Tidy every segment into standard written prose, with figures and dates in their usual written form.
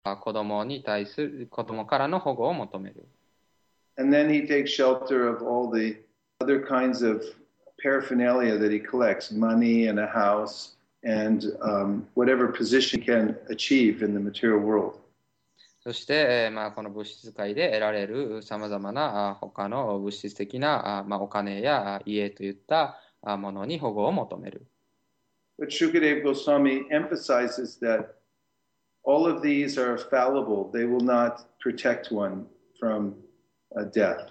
子供に対する子供からの保護を求める。 And then he takes shelter of all the other kinds of paraphernalia that he collects, money and a house and whatever position he can achieve in the material world. そして、この物質界で得られるさまざまな他の物質的なお金や家といったものに保護を求める。 But Shukadeva Goswami emphasizes that all of these are fallible. They will not protect one from death.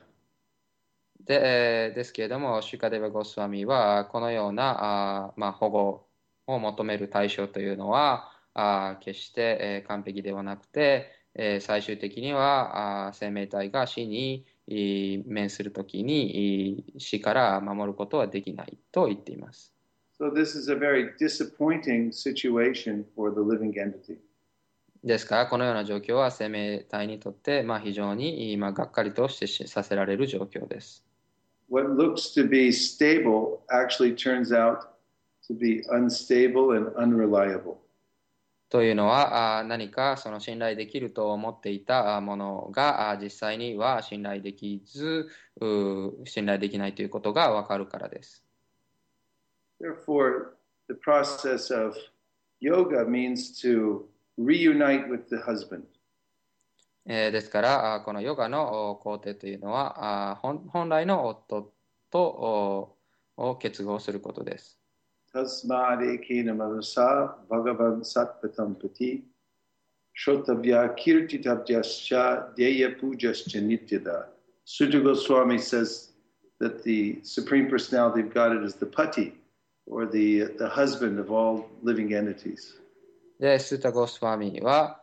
ですけれども、シュカデバ・ゴスワミはこのような保護を求める対象というのは決して、完璧ではなくて、最終的には生命体が死に面するときに死から守ることはできないと言っています。 So this is a very disappointing situation for the living entity. ですから、このような状況は生命体にとって、非常にがっかりとしてさせられる状況です。 What looks to be stable actually turns out to be unstable and unreliable. というのは何かその信頼できると思っていたものが実際には信頼できず信頼できないということがわかるからです。 Therefore, the process of yoga means to reunite with the husband. ですからこのヨガの工程というのは本来の夫とを結合することです。 Tasmadekena manasa bhagavan satpatam pati shotavya kirtitabhyascha deya pujascha nityada. Sutta Goswami says that the Supreme Personality of Godhead is the pati, or the husband of all living entities. で、スータ・ゴスワミは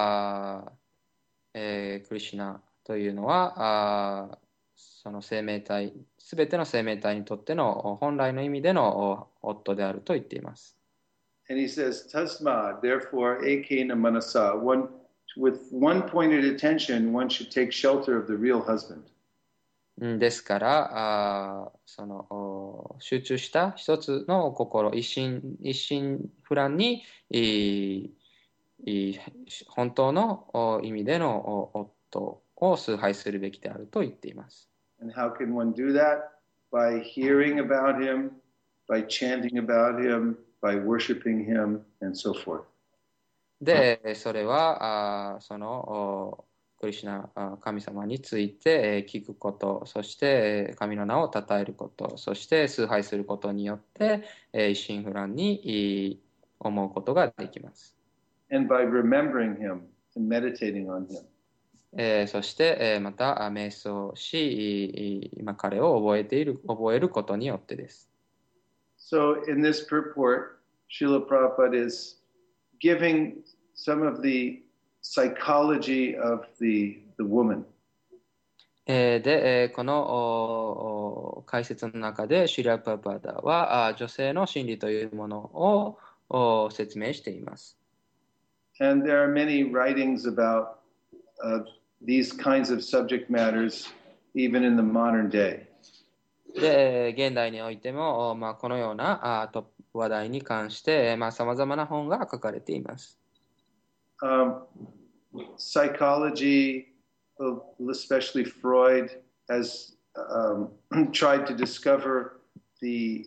クリシュナというのはその生命体、すべての生命体にとっての本来の意味での夫であると言っています。 And he says, Tasma, therefore, ekena manasa, with one pointed attention, one should take shelter of the real husband. ですからその集中した一つの心、一心不乱に本当の意味での夫を崇拝するべきであると言っています。 And how can one do that? By hearing about him, by chanting about him, by worshiping him, and so forth. で、それはそのクリシュナ神様について聞くこと、そして神の名を称えること、そして崇拝することによって一心不乱に思うことができます。 And by remembering him and meditating on him. そしてまた瞑想し、彼を覚えることによってです。 So in this purport, Srila Prabhupada is giving some of the psychology of the woman. で、この解説の中でシュリラ・プラパダは女性の心理というものを説明しています。 And there are many writings about these kinds of subject matters even in the modern day. で、現代においても、このような話題に関して、さまざまな本が書かれています。 Psychology, especially Freud, has tried to discover the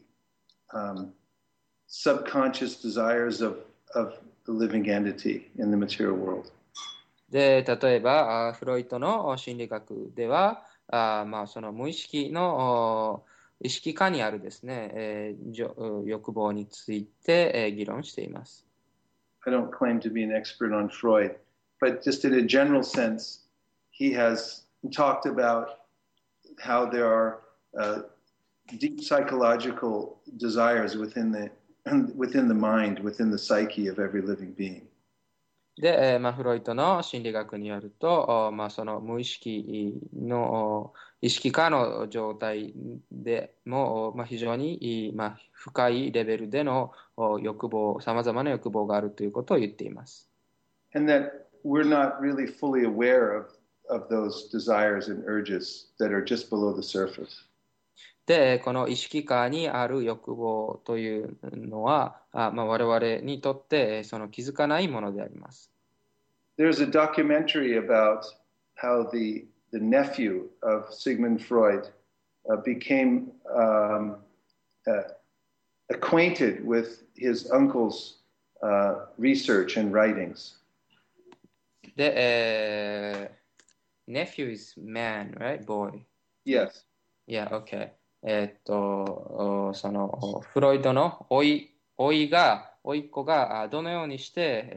subconscious desires of the living entity in the material world. で、例えば、フロイトの心理学では、その無意識の意識下にあるですね、欲望について、議論しています。 I don't claim to be an expert on Freud, but just in a general sense, he has talked about how there are deep psychological desires within the mind, within the psyche of every living being. で、フロイトの心理学によると、その無意識の意識下の状態でも、非常に、深いレベルでの欲望、さまざまな欲望があるということを言っています。 And that we're not really fully aware of those desires and urges that are just below the surface. で、この意識下にある欲望というのは、我々にとってその気づかないものであります。 there's a documentary about how the nephew of Sigmund Freud became uh, acquainted with his uncle's research and writings. で、nephew is man, right? Boy. Yes. Yeah, okay. そのフロイトの甥っ子がどのようにして、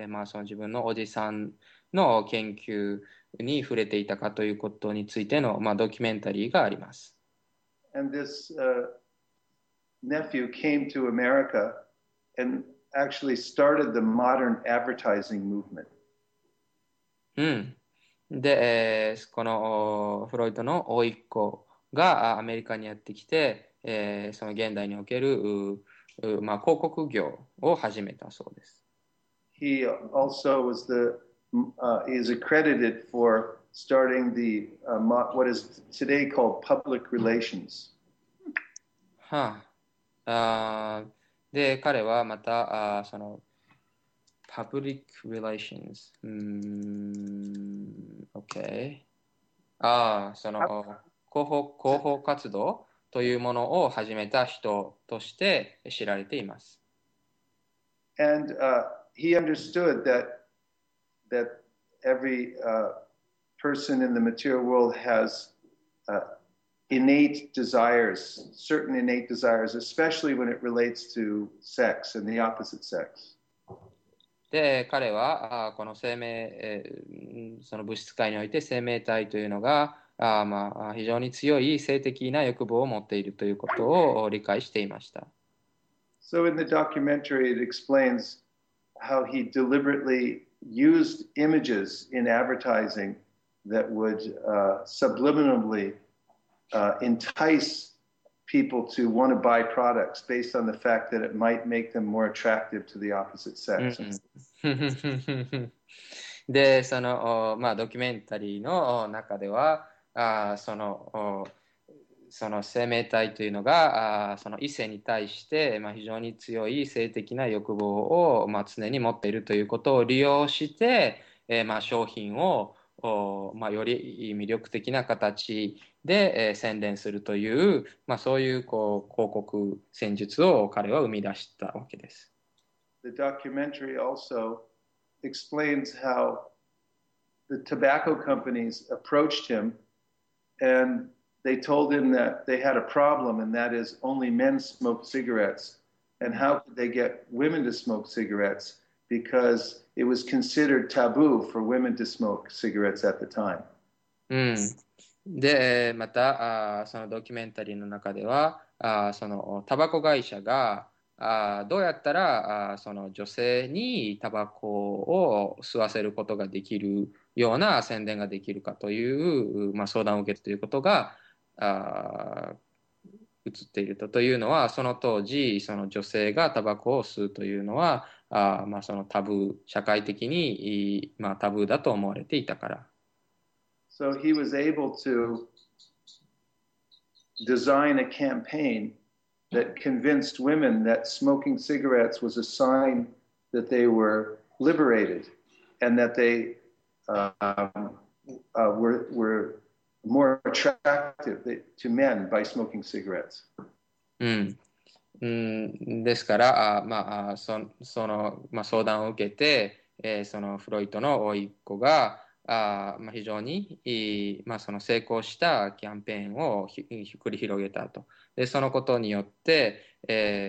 まあ、その自分のおじさんの研究に触れていたかということについての、まあ、ドキュメンタリーがあります。 And this nephew came to America and actually started the modern advertising movement. うん。で、このフロイトの甥っ子がアメリカにやってきて、その現代におけるまあ、広告業を始めたそうです。 He also was he is accredited for starting what is today called public relations. はあ、で、彼はまた、その、public relations。OK。その、広報活動というものを始めた人として知られています。 And he understood that every person in the material world has innate desires, certain innate desires, especially when it relates to sex and the opposite sex. で、彼はこのその物質界において生命体というのがまあ、非常に強い性的な欲望を持っているということを理解していました。 So in the documentary, it explains how he deliberately used images in advertising that would subliminally entice people to want to buy products based on the fact that it might make them more attractive to the opposite sex. で、その、まあ、ドキュメンタリーの中では、その生命体というのがその異性に対して、まあ、非常に強い性的な欲望を、まあ、常に持っているということを利用して、まあ、商品をまあ、より魅力的な形で、宣伝するという、まあ、そういう、広告戦術を彼は生み出したわけです。 The documentary also explains how the tobacco companies approached him and they told him that they had a problem, and that is only men smoke cigarettes. And how could they get women to smoke cigarettes? Because it was considered taboo for women to smoke cigarettes at the time. で、またそのドキュメンタリーの中ではそのタバコ会社がどうやったらその女性にタバコを吸わせることができるような宣伝ができるかという、まあ、相談を受けたということが映っているというのは、その当時その女性がタバコを吸うというのはまあ、そのタブー、社会的に、まあ、タブーだと思われていたから。 So he was able to design a campaign that convinced women that smoking cigarettes was a sign that they were liberated and that they were more attractive to men by smoking cigarettes. ですから、まあ、その、まあ、相談を受けて、そのフロイトの甥っ子がまあ、非常にまあ、その成功したキャンペーンを繰り広げたと。で、そのことによって、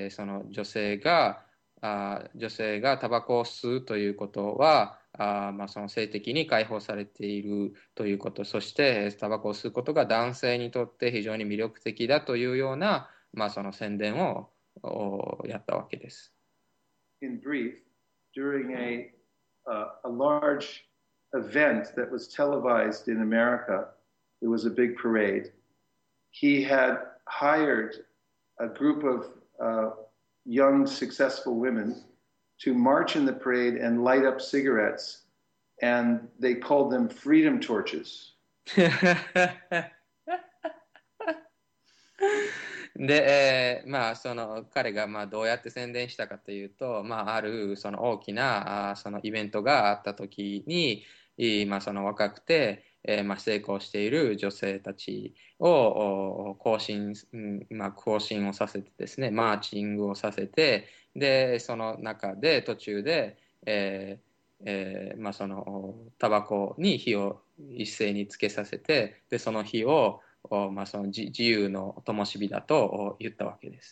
その女性がタバコを吸うということはまあ、その性的に解放されているということ、そしてタバコを吸うことが男性にとって非常に魅力的だというような、まあ、その宣伝をやったわけです。 In brief, during a large event that was televised in America, it was a big parade. He had hired a group of young, successful women to march in the parade and light up cigarettes, and they called them freedom torches. で、まあ、その彼がまあどうやって宣伝したかというと、まあ、あるその大きなそのイベントがあった時に、まあ、その若くて、まあ、成功している女性たちをまあ、行進をさせてですね、マーチングをさせて、で、その中で途中で、まあ、そのタバコに火を一斉につけさせて、で、その火をまあ、その自由の灯火だと言ったわけです。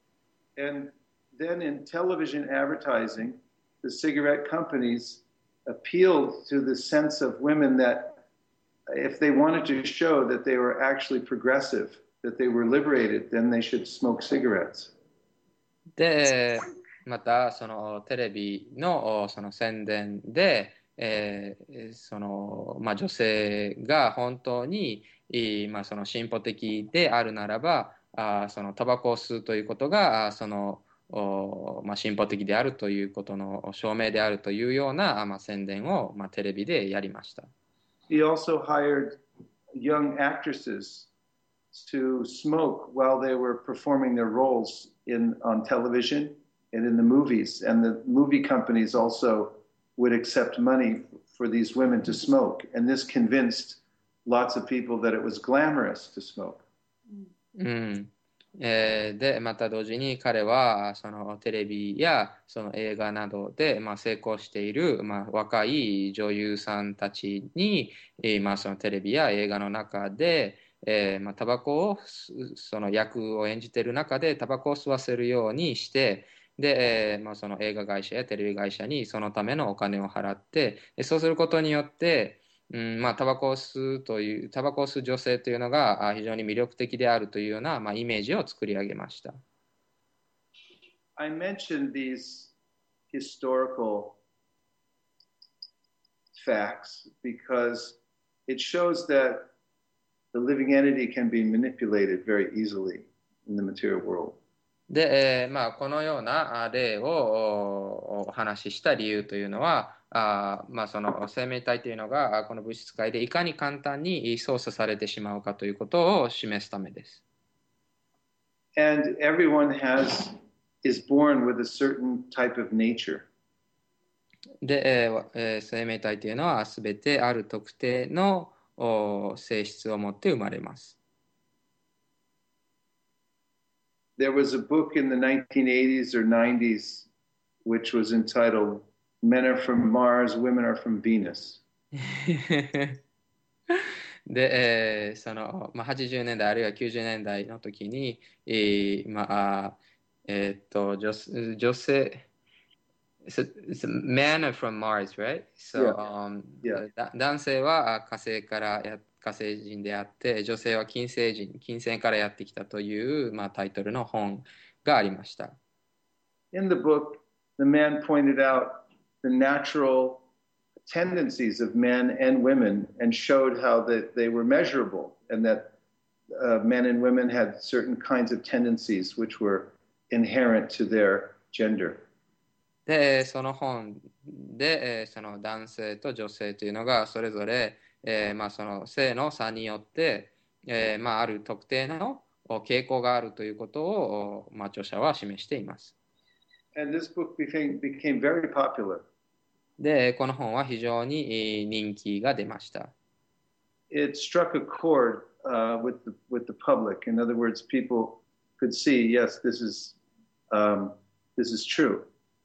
And then in television advertising, the cigarette companies appealed to the sense of women that if they wanted to show that they were actually progressive, that they were liberated, then they should smoke cigarettes. で、またそのテレビのその宣伝で、そのまあ、女性が本当に、まあ、その進歩的であるならば、そのタバコを吸うということがそのまあ、進歩的であるということの証明であるというような、まあ、宣伝を、まあ、テレビでやりました。 He also hired young actresses to smoke while they were performing their roles on television and in the movies. And the movie companies also would accept money for these women to smoke. And this convinced lots of people that it was glamorous to smoke. うんで、また同時に彼はそのテレビやその映画などで、まあ、成功している、まあ、若い女優さんたちに、まあ、そのテレビや映画の中で、まあ、タバコをその役を演じている中でタバコを吸わせるようにしてで、まあ、その映画会社やテレビ会社にそのためのお金を払ってそうすることによってまあ、タバコを吸う女性というのが非常に魅力的であるというような、まあ、イメージを作り上げました。 I mentioned these historical facts because it shows that the living entity can be manipulated very easily in the material world. で、まあ、このような例をお話しした理由というのは、まあ、その生命体というのがこの物質界でいかに簡単に操作されてしまうかということを示すためです。 And everyone is born with a certain type of nature. で、生命体というのはすべてある特定の性質を持って生まれます。 There was a book in the 1980s or 90s which was entitled Men Are From Mars, Women Are From Venus. で、その、まあ、80年代あるいは90年代の時に、まあ、女性、it's men are from Mars, right? So, Yeah. 男性は火星人であって、女性は金星からやってきたという、まあ、タイトルの本がありました。 In the book, the man pointed out the natural tendencies of men and women and showed how that they were measurable and that men and women had certain kinds of tendencies which were inherent to their gender. で、その本で、その男性と女性というのがそれぞれ、まあ、その性の差によって、まあ、ある特定の傾向があるということを、まあ、著者は示しています。 And this book became very popular. で、この本は非常に人気が出ました。 It struck a chord with the public. In other words, people could see, yes, this is true.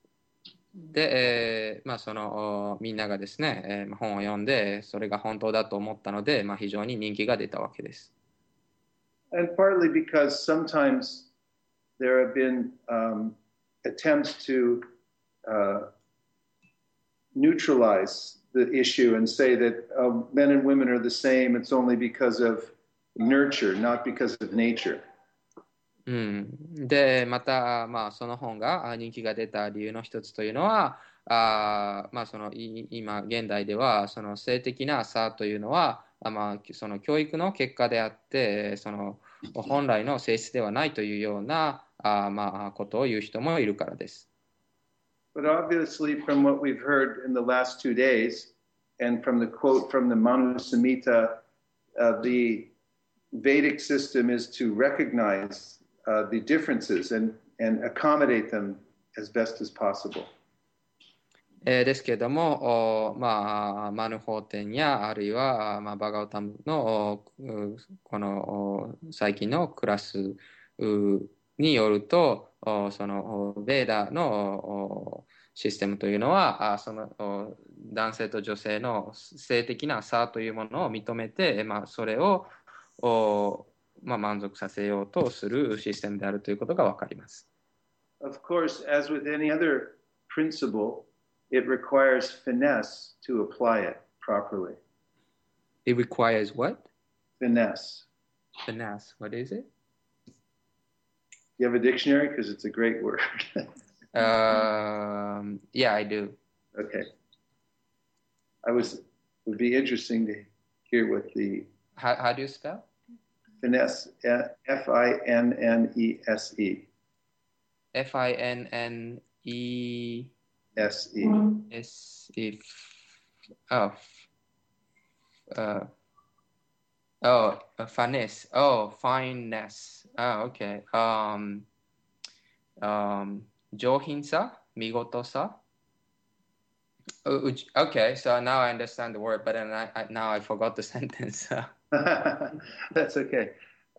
で、まあ、そのみんながですね、本を読んでそれが本当だと思ったので、まあ、非常に人気が出たわけです。 And partly because sometimes there have been attempts to neutralize the issue and say that men and women are the same. It's only because of nurture, not because of nature. で、また、まあ、その本が人気が出た理由の一つというのは、まあ、今、現代では、その性的な差というのは、まあ、その教育の結果であって、その本来の性質ではないというような、まあ、ことを言う人もいるからです。 But obviously, from what we've heard in the last 2 days, and from the quote from the Manu Samhita, the Vedic system is to recognize the differences and accommodate them as best as possible. ですけれども、マヌ法典やあるいは、バガウタムのこの最近のクラスによると、そのベーダのシステムというのは、その男性と女性の性的な差というものを認めて、それを満足させようとするシステムであるということがわかります。 Of course, as with any other principle, it requires finesse to apply it properly. It requires what? Finesse. Finesse. What is it? You have a dictionary? Because it's a great word. Yeah, I do. Okay. It would be interesting to hear what the... How do you spell? Finesse, F-I-N-N-E-S-E. F-I-N-N-E... S-E. S-E... finesse. Fineness. Okay. 上品さ、見事さ。Okay, so now I understand the word, but then now I forgot the sentence. That's okay.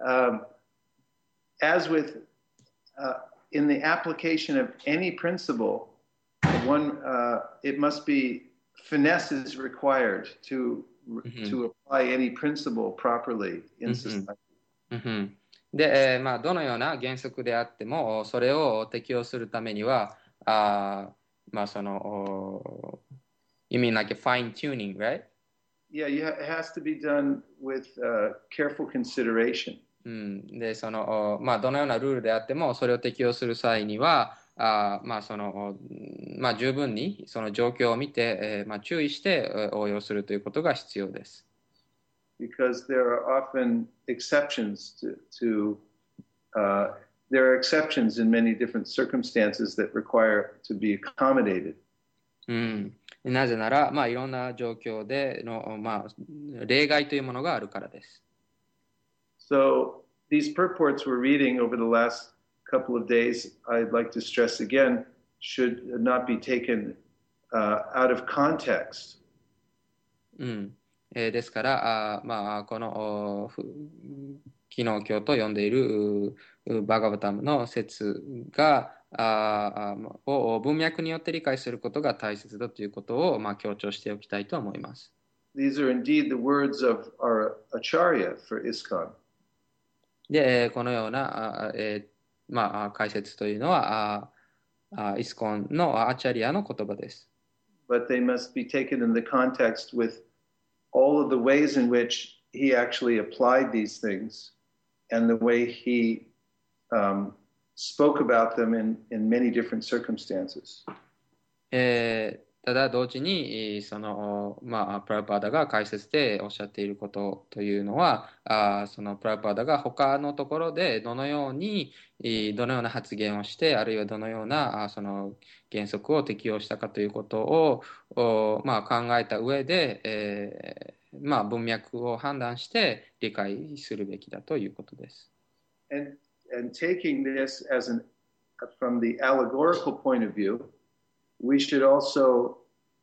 As with in the application of any principle, it must be finesse is required to apply any principle properly in society. で、どのような原則であっても、それを適用するためには、その、you mean like a fine tuning, right? Yeah, it has to be done with careful consideration. で、その、どのようなルールであっても、それを適用する際には、その、十分にその状況を見て、注意して応用するということが必要です。 Because there are often exceptions there are exceptions in many different circumstances that require to be accommodated. なぜなら、いろんな状況での、例外というものがあるからです。 So these purports we're reading over the last couple of days, I'd like to stress again, should not be taken out of context. ですから、この昨日今日と読んでいるバガバタムの説がを文脈によって理解することが大切だということを、強調しておきたいと思います。 These are indeed the words of our Acharya for ISKCON. で、このような解説というのはイスコンのアチャリアの言葉です。 But they must be taken in the context with all of the ways in which he actually applied these things and the way he spoke about them in many different circumstances. ただ同時にその、プラパーダが解説でおっしゃっていることというのはそのプラパーダが他のところでどのような発言をしてあるいはどのようなその原則を適用したかということを考えた上で、文脈を判断して理解するべきだということです。 And taking this from the allegorical point of view, we should also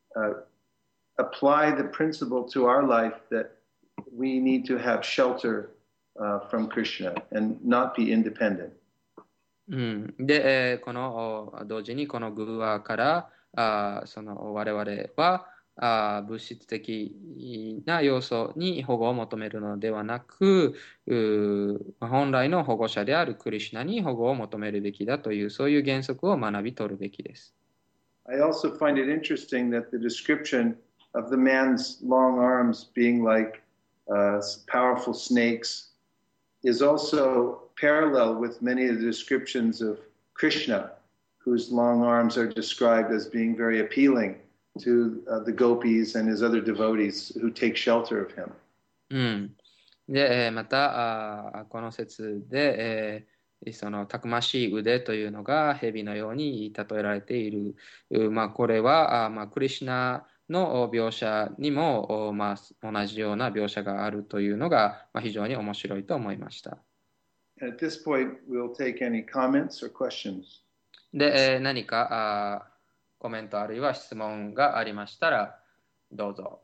apply the principle to our life that we need to have shelter from Krishna and not be independent. で、この同時にこのグーアからその我々は物質的な要素に保護を求めるのではなく本来の保護者であるクリシュナに保護を求めるべきだというそういう原則を学び取るべきです。 I also find it interesting that the description of the man's long arms being like powerful snakes is also parallel with many of the descriptions of Krishna, whose long arms are described as being very appealing to the gopis and his other devotees who take shelter of him. で、またこの説で、そのたくましい腕というのが蛇のように例えられている。これはクリシュナの描写にも、同じような描写があるというのが、非常に面白いと思いました。 At this point, we'll take any comments or questions. で、何かコメントあるいは質問がありましたら、どうぞ。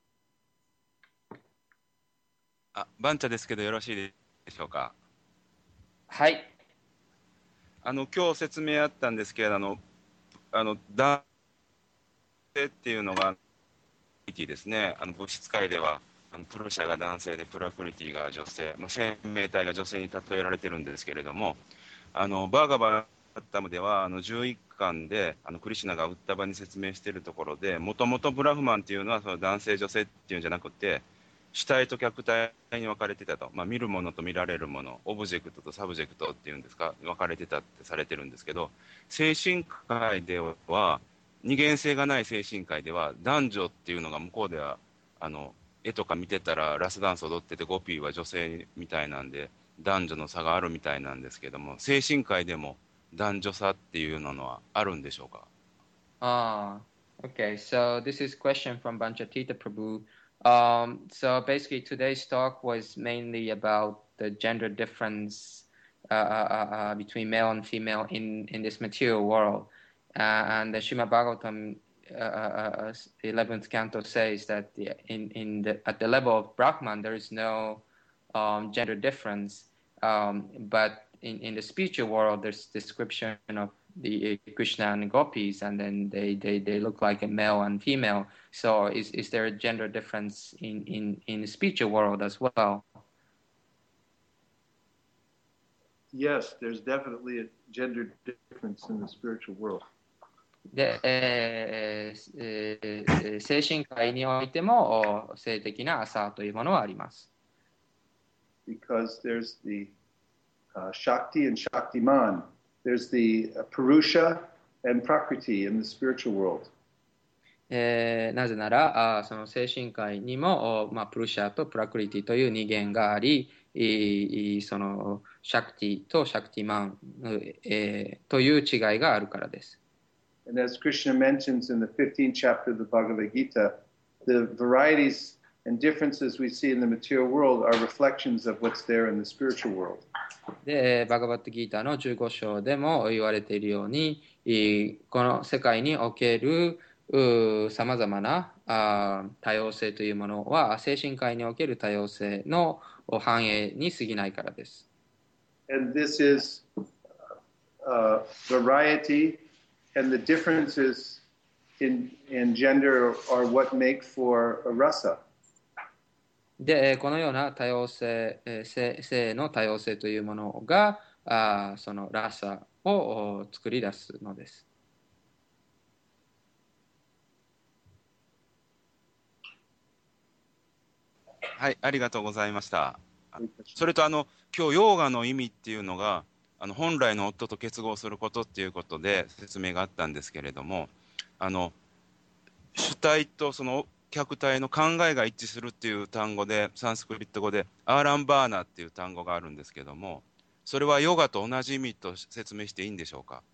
バンチャですけどよろしいでしょうか。 はい。 今日説明あったんですけれど男性っていうのがですね、物質界ではプルシャが男性でプラクリティが女性、生命体が女性に例えられてるんですけれども、バーガバッタムでは11巻でクリシュナがウッタバに説明しているところで、もともとブラフマンっていうのはその男性女性っていうんじゃなくて、主体と客体に分かれてたと、見るものと見られるもの、オブジェクトとサブジェクトっていうんですか、分かれてたってされてるんですけど、精神界では二元性がない精神界では男女っていうのが向こうでは絵とか見てたらラスダンス踊っててゴピーは女性みたいなんで男女の差があるみたいなんですけども、精神界でも男女差っていうのはあるんでしょうか。 Okay. So this is a question from Banchatita Prabhu. So basically today's talk was mainly about the gender difference between male and female in this material world. And the Srimad Bhagavatam 11th canto says that at the level of Brahman there is no gender difference, but in the spiritual world there's description of the Krishna and gopis, and then they look like a male and female. So is there a gender difference in the spiritual world as well? Yes, there's definitely a gender difference in the spiritual world. で、精神界においても性的な差というものはあります。 Because there's the Shakti and Shaktiman. There's the Purusha and Prakriti in the spiritual world. なぜならその精神界にも、プルシャとプラクリティという二元があり、そのシャクティとシャクティマン、という違いがあるからです。 And as Krishna mentions in the 15th chapter of the Bhagavad Gita, the varieties and differences we see in the material world are reflections of what's there in the spiritual world. で、バガバットギーターの15章でも言われているように、この世界におけるさまざまな多様性というものは精神界における多様性の反映に過ぎないからです。 And this is variety and the differences in gender are what make for a rasa. で、このような多様性、性の多様性というものがそのラサを作り出すのです。 はい、ありがとうございました。それと今日ヨーガの意味っていうのが本来の夫と結合することっていうことで説明があったんですけれども、主体とその客体の考えが一致するっていう単語でサンスクリット語でアーランバーナっていう単語があるんですけども、それはヨガと同じ意味と説明していいんでしょうか。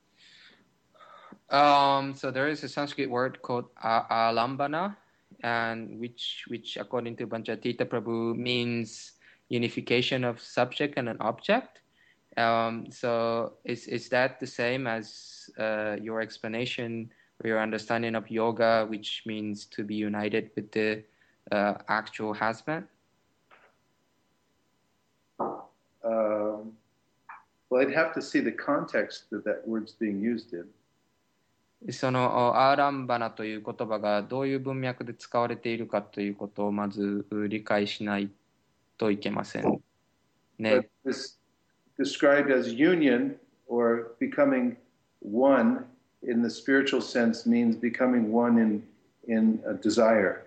So there is a Sanskrit word called alambana, and which according to Panchatita Prabhu means unification of subject and an object. So is that the same as your explanation or your understanding of yoga, which means to be united with the actual husband? Well, I'd have to see the context that that word's being used in. そのアーランバナという言葉がどういう文脈で使われているかということをまず理解しないといけませんね。 But this described as union or becoming one in the spiritual sense means becoming one in a desire.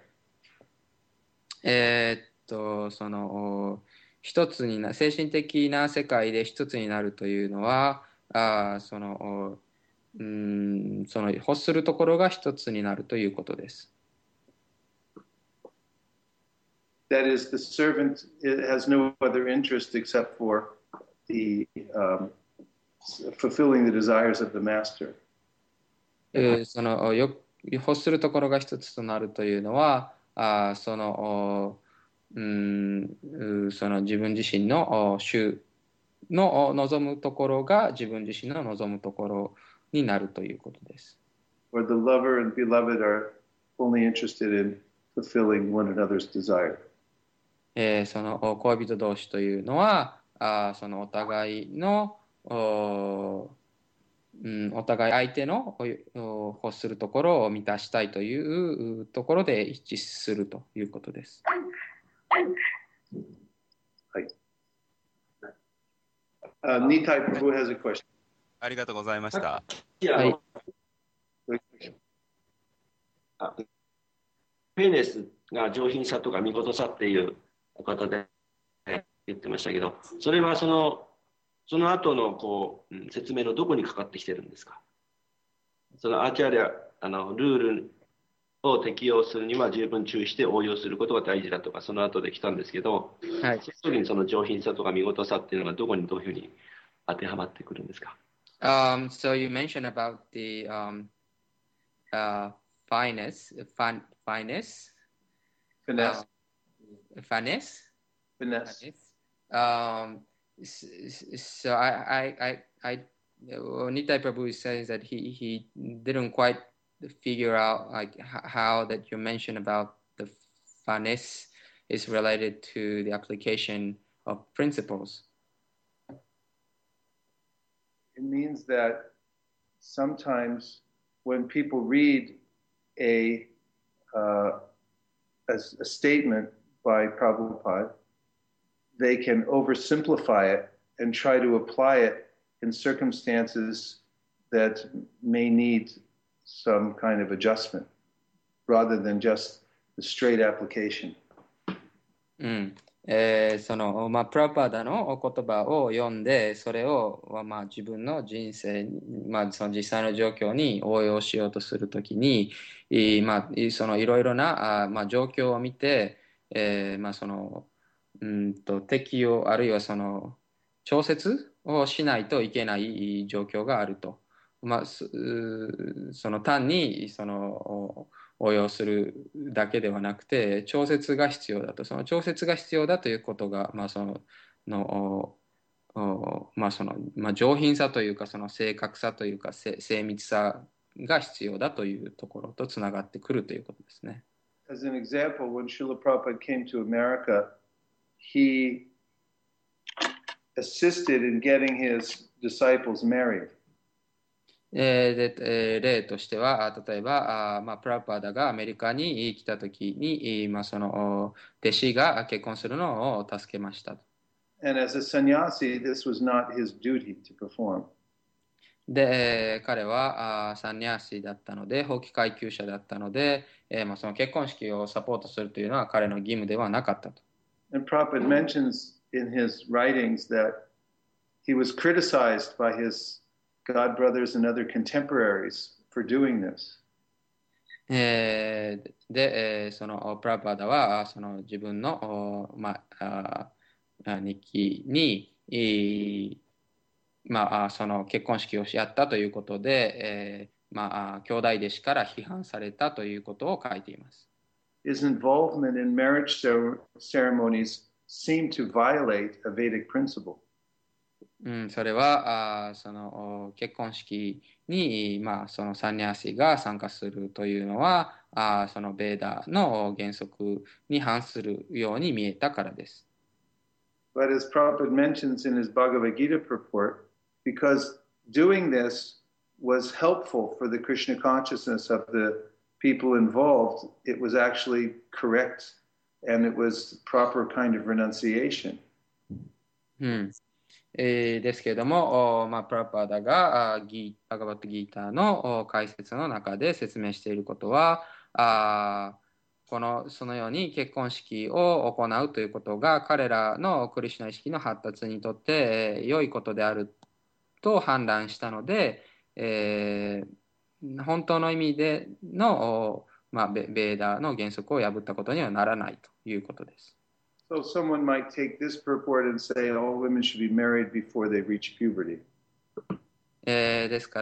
その一つにな精神的な世界で一つになるというのはその欲するところが一つになるということです。 That is, the servant has no other interest except for the fulfilling the desires of the master. その欲するところが一つとなるというのはその自分自身の主の望むところが自分自身の望むところになるということです。 Where the lover and beloved are only interested in fulfilling one another's desire. その恋人同士というのは、そのお互いのお互い相手の欲するところを満たしたいというところで一致するということです。 はい。Nitai Prabhu has a question. ありがとうございました。 はい。 フェネスが上品さとか見事さっていうことで言ってましたけど、それはその後の説明のどこにかかってきてるんですか？そのアーチャリアルールを適用するには十分注意して応用することが大事だとか、その後で来たんですけど、 はい、 その時にその上品さとか見事さっていうのがどこにどういうふうに当てはまってくるんですか？ So you mentioned about the fineness, fineness, Finesse. finesse. Finesse. So Nitai Prabhu says that he didn't quite figure out like how that you mentioned about the finesse is related to the application of principles. It means that sometimes when people read a statement by Prabhupada, they can oversimplify it and try to apply it in circumstances that may need some kind of adjustment rather than just the straight application. そのプラパダのお言葉を読んで、それを、自分の人生に、その実際の状況に応用しようとするときに、そのいろいろな状況を見て、その適用あるいはその調節をしないといけない状況があると。その単にその応用するだけではなくて調節が必要だと。その調節が必要だということが、上品さというか、その正確さというか、精密さが必要だというところとつながってくるということですね。 As an example, when Srila Prabhupada came to America, he assisted in getting his disciples married. 例としては、例えば、プラパダがアメリカに来たときに、その弟子が結婚するのを助けました。 And as a sannyasi, this was not his duty to perform. で、彼はサンニャーシーだったので、法規階級者だったので、その結婚式をサポートするというのは彼の義務ではなかったと。 And Prabhupada mentions in his writings that he was criticized by his God brothers and other contemporaries for doing this. で、そのプラパダはその自分の、日記に、その結婚式をやったということで、兄弟弟子から批判されたということを書いています。 His involvement in marriage ceremonies seemed to violate a Vedic principle. それはその結婚式に、そのサンニャーシーが参加するというのはそのベーダの原則に反するように見えたからです。 But as Prabhupada mentions in his Bhagavad Gita purport, because doing this was helpful for the Krishna consciousness of the people involved, it was actually correct and it was proper kind of renunciation. ですけれども、プラパダがバガバットギーターの解説の中で説明していることは、そのように結婚式を行うということが彼らのクリシュナ意識の発達にとって良いことであると判断したので、本当の意味での、ベーダの原則を破ったことにはならないということです。 So someone might take this purport and say all women should be married before they reach puberty. ですから、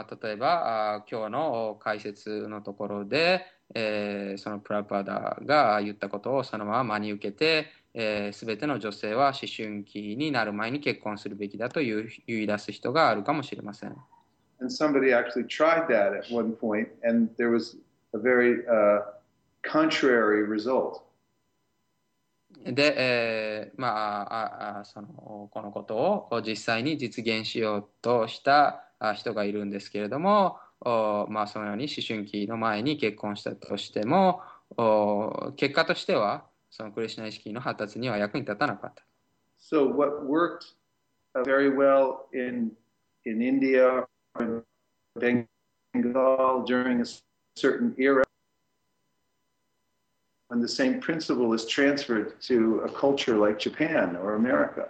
例えば今日の解説のところで、そのプラパダが言ったことをそのまま真に受けて、 すべての女性は思春期になる前に結婚するべきだと言い出す人があるかもしれません。 And somebody actually tried that at one point, and there was a very contrary result. で、このことを実際に実現しようとした人がいるんですけれども、そのように思春期の前に結婚したとしても、結果としてはそのクリシュナ意識の発達には役に立たなかった。 So what worked very well in India, in Bengal during a certain era, when the same principle is transferred to a culture like Japan or America.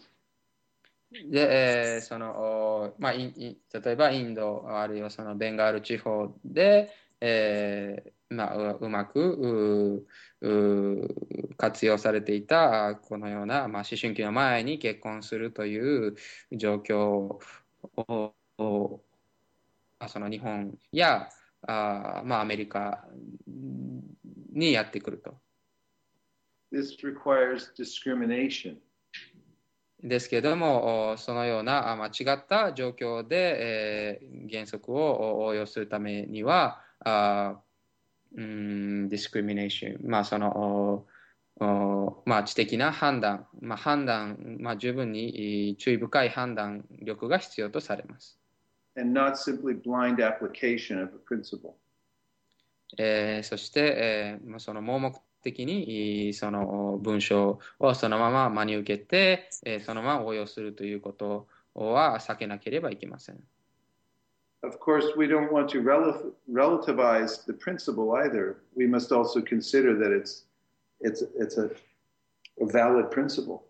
で、例えばインドあるいはそのベンガール地方で、うまく活用されていたこのような、思春期の前に結婚するという状況をその日本やアメリカにやってくると。 This requires discrimination. ですけれども、そのような間違った状況で、原則を応用するためには、ディスクリミネーション、その知的な判断、十分に注意深い判断力が必要とされます。 And not simply blind application of a principle. そして、その盲目的にその文章をそのまま真に受けて、そのまま応用するということは避けなければいけません。 Of course, we don't want to relativize the principle either. We must also consider that it's a valid principle.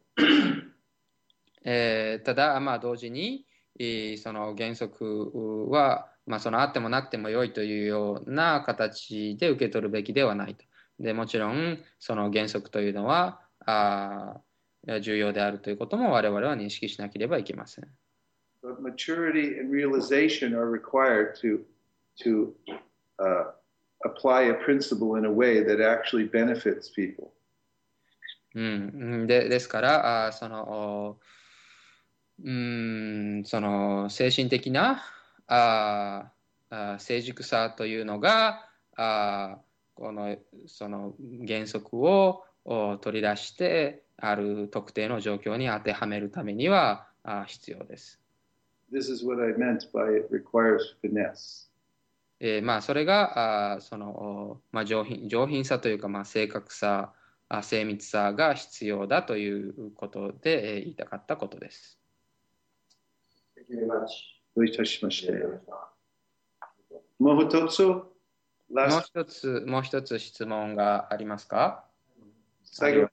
ただ、同時にその原則は、そのあってもなくても良いというような形で受け取るべきではないと。でもちろん、その原則というのは重要であるということも我々は認識しなければいけません。 But maturity and realization are required to apply a principle in a way that actually benefits people. ですからその精神的な成熟さというのがその原則を取り出してある特定の状況に当てはめるためには必要です。 This is what I meant by it requires finesse. それがその、上品さというか、正確さ、精密さが必要だということで、言いたかったことです。 どういたしまして。もう一つ質問がありますか？ 最後。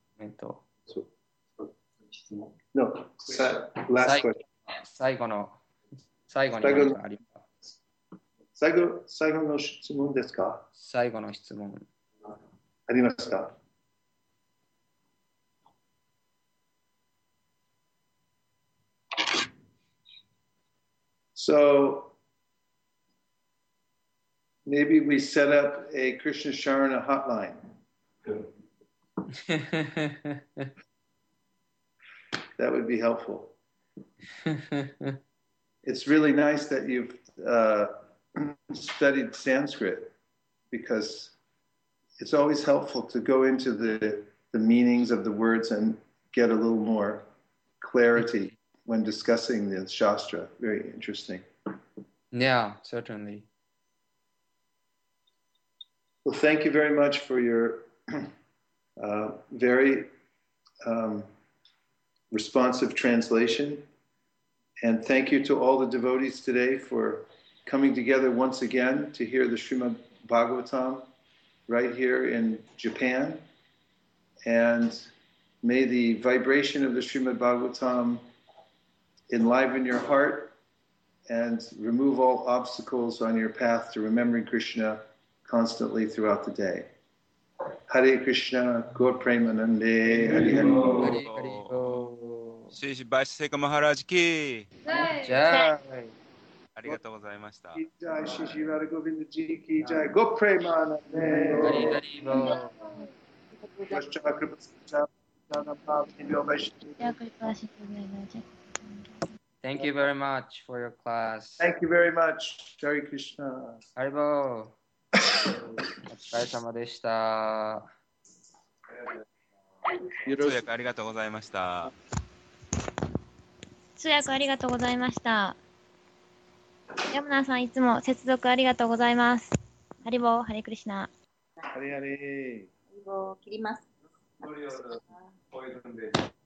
最後に何かありますか？ 最後の質問ですか？ 最後の質問。 ありますか？So maybe we set up a Krishna Sharana hotline. That would be helpful. It's really nice that you've studied Sanskrit because it's always helpful to go into the meanings of the words and get a little more clarity when discussing the Shastra. Very interesting. Yeah, certainly. Well, thank you very much for your very responsive translation. And thank you to all the devotees today for coming together once again to hear the Srimad Bhagavatam right here in Japan. And may the vibration of the Srimad Bhagavatam enliven your heart and remove all obstacles on your path to remembering Krishna constantly throughout the day. Hare Krishna, Gaur Premanande, Hare Hare. シーシバイセカマハラジキじゃあ、 ありがとうございました。 シーシララゴビンダジーキジャイ、ゴプレマナンデ。 Thank you very much for your class. Thank you very much. Hare Krishna. ハリボー。お疲れ様でした。 通訳ありがとうございました。 通訳ありがとうございました。ヤムナさん、いつも接続ありがとうございます。ハリボー、ハレクリシナ。 ハリハリ。 切ります。